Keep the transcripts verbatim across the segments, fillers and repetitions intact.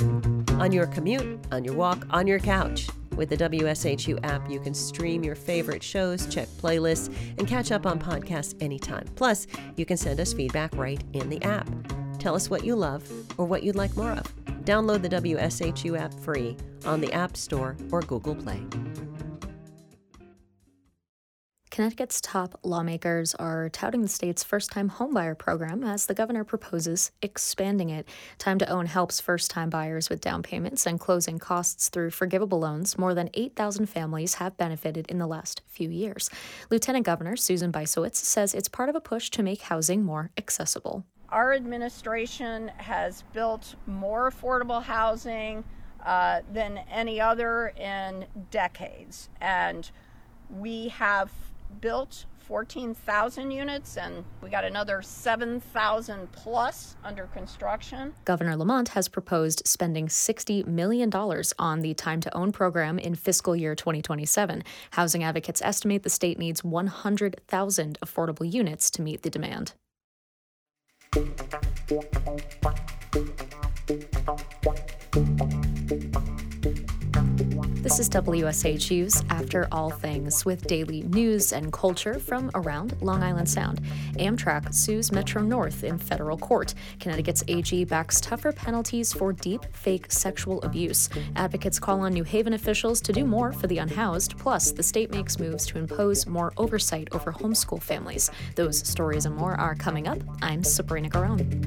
On your commute, on your walk, on your couch. With the W S H U app, you can stream your favorite shows, check playlists, and catch up on podcasts anytime. Plus, you can send us feedback right in the app. Tell us what you love or what you'd like more of. Download the W S H U app free on the App Store or Google Play. Connecticut's top lawmakers are touting the state's first-time homebuyer program as the governor proposes expanding it. Time to Own helps first-time buyers with down payments and closing costs through forgivable loans. More than eight thousand families have benefited in the last few years. Lieutenant Governor Susan Bysiewicz says it's part of a push to make housing more accessible. Our administration has built more affordable housing uh, than any other in decades, and we have built fourteen thousand units, and we got another seven thousand plus under construction. Governor Lamont has proposed spending sixty million dollars on the Time to Own program in fiscal year twenty twenty-seven. Housing advocates estimate the state needs one hundred thousand affordable units to meet the demand. This is W S H U's After All Things, with daily news and culture from around Long Island Sound. Amtrak sues Metro North in federal court. Connecticut's A G backs tougher penalties for deep fake sexual abuse. Advocates call on New Haven officials to do more for the unhoused. Plus, the state makes moves to impose more oversight over homeschool families. Those stories and more are coming up. I'm Sabrina Garone.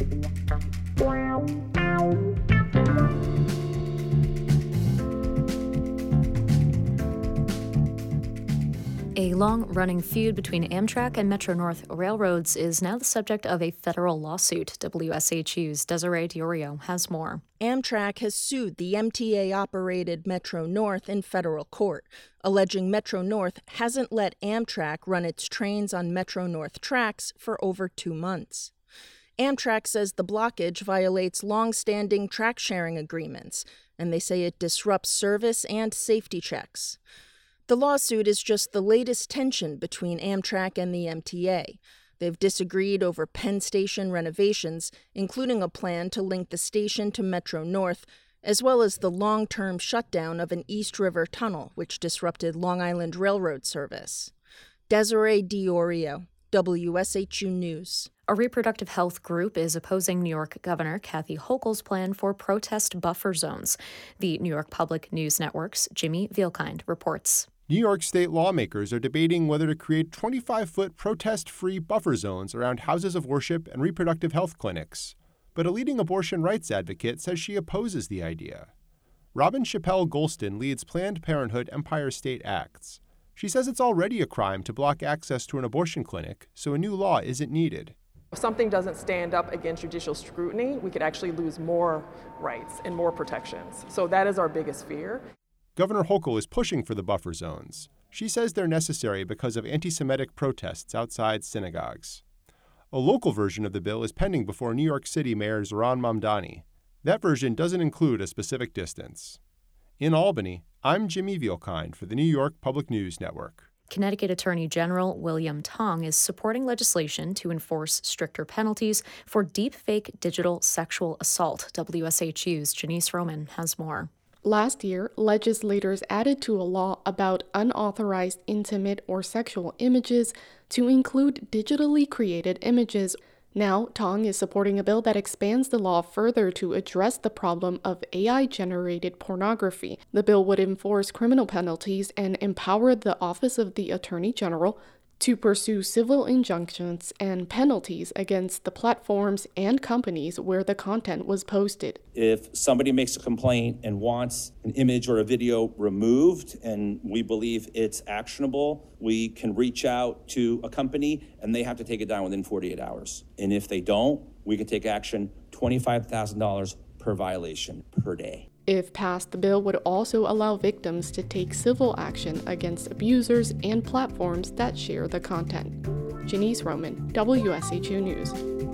A long-running feud between Amtrak and Metro North Railroads is now the subject of a federal lawsuit. W S H U's Desiree Diorio has more. Amtrak has sued the M T A-operated Metro North in federal court, alleging Metro North hasn't let Amtrak run its trains on Metro North tracks for over two months. Amtrak says the blockage violates long-standing track-sharing agreements, and they say it disrupts service and safety checks. The lawsuit is just the latest tension between Amtrak and the M T A. They've disagreed over Penn Station renovations, including a plan to link the station to Metro North, as well as the long-term shutdown of an East River tunnel, which disrupted Long Island Railroad service. Desiree Diorio, W S H U News. A reproductive health group is opposing New York Governor Kathy Hochul's plan for protest buffer zones. The New York Public News Network's Jimmy Vielkind reports. New York state lawmakers are debating whether to create twenty-five foot protest-free buffer zones around houses of worship and reproductive health clinics. But a leading abortion rights advocate says she opposes the idea. Robin Chappelle Golston leads Planned Parenthood Empire State Acts. She says it's already a crime to block access to an abortion clinic, so a new law isn't needed. If something doesn't stand up against judicial scrutiny, we could actually lose more rights and more protections. So that is our biggest fear. Governor Hochul is pushing for the buffer zones. She says they're necessary because of anti-Semitic protests outside synagogues. A local version of the bill is pending before New York City Mayor Zohran Mamdani. That version doesn't include a specific distance. In Albany, I'm Jimmy Vielkind for the New York Public News Network. Connecticut Attorney General William Tong is supporting legislation to enforce stricter penalties for deepfake digital sexual assault. W S H U's Janice Roman has more. Last year, legislators added to a law about unauthorized intimate or sexual images to include digitally created images. Now, Tong is supporting a bill that expands the law further to address the problem of A I-generated pornography. The bill would enforce criminal penalties and empower the Office of the Attorney General to pursue civil injunctions and penalties against the platforms and companies where the content was posted. If somebody makes a complaint and wants an image or a video removed and we believe it's actionable, we can reach out to a company and they have to take it down within forty-eight hours. And if they don't, we can take action twenty-five thousand dollars per violation per day. If passed, the bill would also allow victims to take civil action against abusers and platforms that share the content. Janice Roman, W S H U News.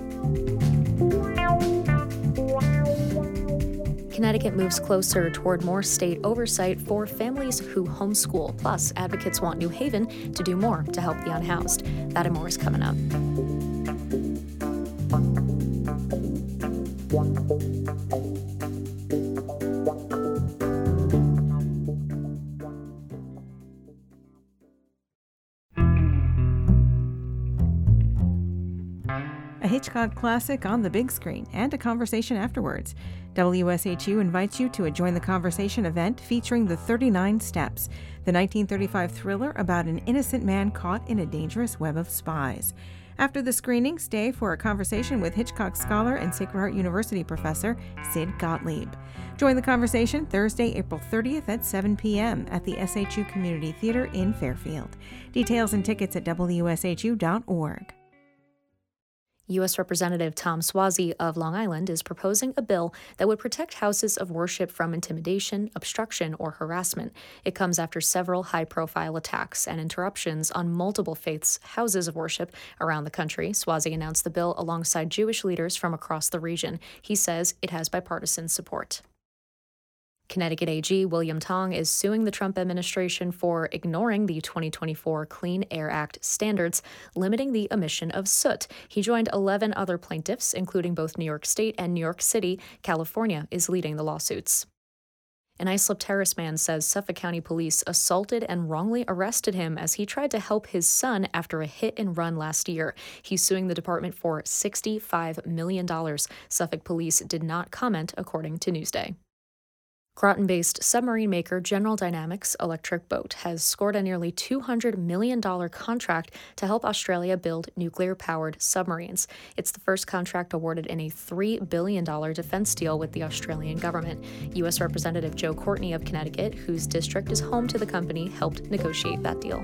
Connecticut moves closer toward more state oversight for families who homeschool. Plus, advocates want New Haven to do more to help the unhoused. That and more is coming up. Hitchcock classic on the big screen and a conversation afterwards. W S H U invites you to a Join the Conversation event featuring The thirty-nine Steps, the nineteen thirty-five thriller about an innocent man caught in a dangerous web of spies. After the screening, stay for a conversation with Hitchcock scholar and Sacred Heart University professor Sid Gottlieb. Join the conversation Thursday, April thirtieth at seven p.m. at the S H U Community Theater in Fairfield. Details and tickets at W S H U dot org. U S Representative Tom Suozzi of Long Island is proposing a bill that would protect houses of worship from intimidation, obstruction, or harassment. It comes after several high-profile attacks and interruptions on multiple faiths' houses of worship around the country. Suozzi announced the bill alongside Jewish leaders from across the region. He says it has bipartisan support. Connecticut A G William Tong is suing the Trump administration for ignoring the twenty twenty-four Clean Air Act standards, limiting the emission of soot. He joined eleven other plaintiffs, including both New York State and New York City. California is leading the lawsuits. An Islip Terrace man says Suffolk County Police assaulted and wrongly arrested him as he tried to help his son after a hit and run last year. He's suing the department for sixty-five million dollars. Suffolk Police did not comment, according to Newsday. Groton-based submarine maker General Dynamics Electric Boat has scored a nearly two hundred million dollars contract to help Australia build nuclear-powered submarines. It's the first contract awarded in a three billion dollars defense deal with the Australian government. U S Representative Joe Courtney of Connecticut, whose district is home to the company, helped negotiate that deal.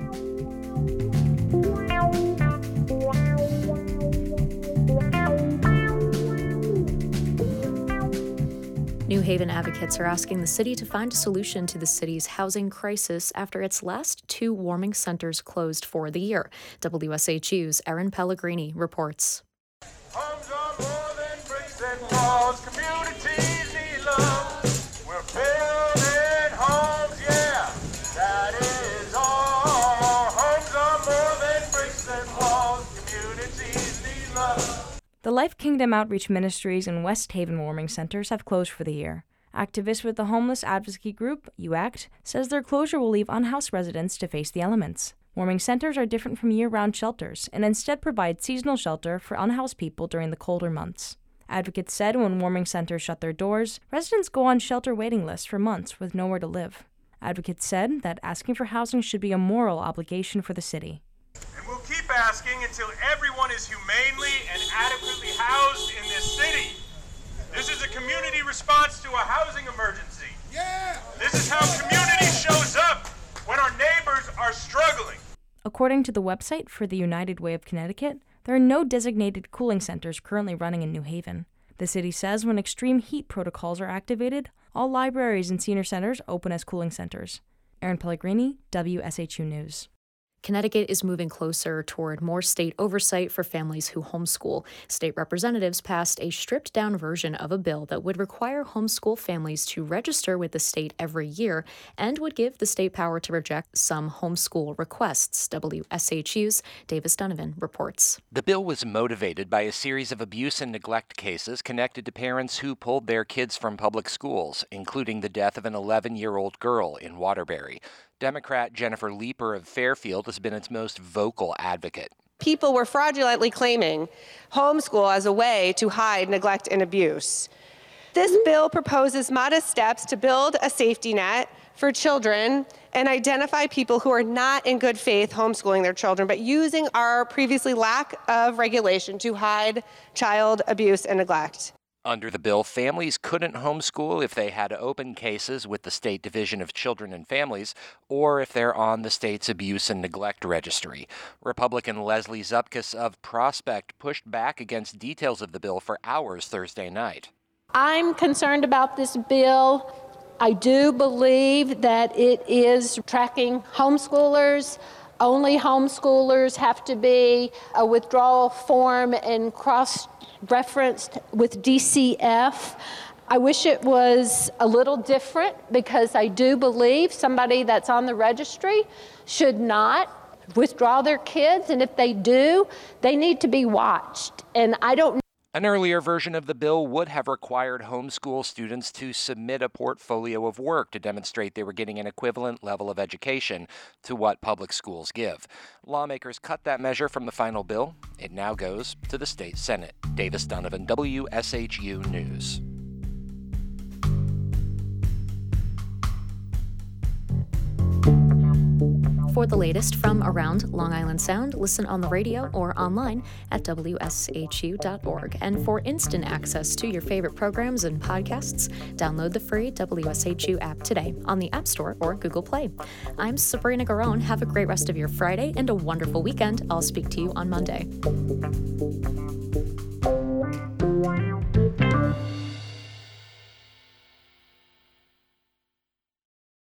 New Haven advocates are asking the city to find a solution to the city's housing crisis after its last two warming centers closed for the year. W S H U's Erin Pellegrini reports. Homes are more than bricks and walls. Communities need love. We're building homes, yeah, that is all. Homes are more than bricks and walls. Communities need love. The Life Kingdom Outreach Ministries and West Haven warming centers have closed for the year. Activists with the homeless advocacy group, U A C T, says their closure will leave unhoused residents to face the elements. Warming centers are different from year-round shelters and instead provide seasonal shelter for unhoused people during the colder months. Advocates said when warming centers shut their doors, residents go on shelter waiting lists for months with nowhere to live. Advocates said that asking for housing should be a moral obligation for the city. And we'll keep asking until everyone is humanely and adequately housed in this city. This is a community response to a housing emergency. Yeah! This is how community shows up when our neighbors are struggling. According to the website for the United Way of Connecticut, there are no designated cooling centers currently running in New Haven. The city says when extreme heat protocols are activated, all libraries and senior centers open as cooling centers. Erin Pellegrini, W S H U News. Connecticut is moving closer toward more state oversight for families who homeschool. State representatives passed a stripped-down version of a bill that would require homeschool families to register with the state every year and would give the state power to reject some homeschool requests. W S H U's Davis Donovan reports. The bill was motivated by a series of abuse and neglect cases connected to parents who pulled their kids from public schools, including the death of an eleven-year-old girl in Waterbury. Democrat Jennifer Leeper of Fairfield has been its most vocal advocate. People were fraudulently claiming homeschool as a way to hide neglect and abuse. This bill proposes modest steps to build a safety net for children and identify people who are not in good faith homeschooling their children, but using our previously lack of regulation to hide child abuse and neglect. Under the bill, families couldn't homeschool if they had open cases with the State Division of Children and Families or if they're on the state's abuse and neglect registry. Republican Leslie Zupkus of Prospect pushed back against details of the bill for hours Thursday night. I'm concerned about this bill. I do believe that it is tracking homeschoolers. Only homeschoolers have to be a withdrawal form and cross-referenced with D C F. I wish it was a little different because I do believe somebody that's on the registry should not withdraw their kids, and if they do, they need to be watched. And I don't An earlier version of the bill would have required homeschool students to submit a portfolio of work to demonstrate they were getting an equivalent level of education to what public schools give. Lawmakers cut that measure from the final bill. It now goes to the state Senate. Davis Donovan, W S H U News. For the latest from around Long Island Sound, listen on the radio or online at W S H U dot org. And for instant access to your favorite programs and podcasts, download the free W S H U app today on the App Store or Google Play. I'm Sabrina Garone. Have a great rest of your Friday and a wonderful weekend. I'll speak to you on Monday.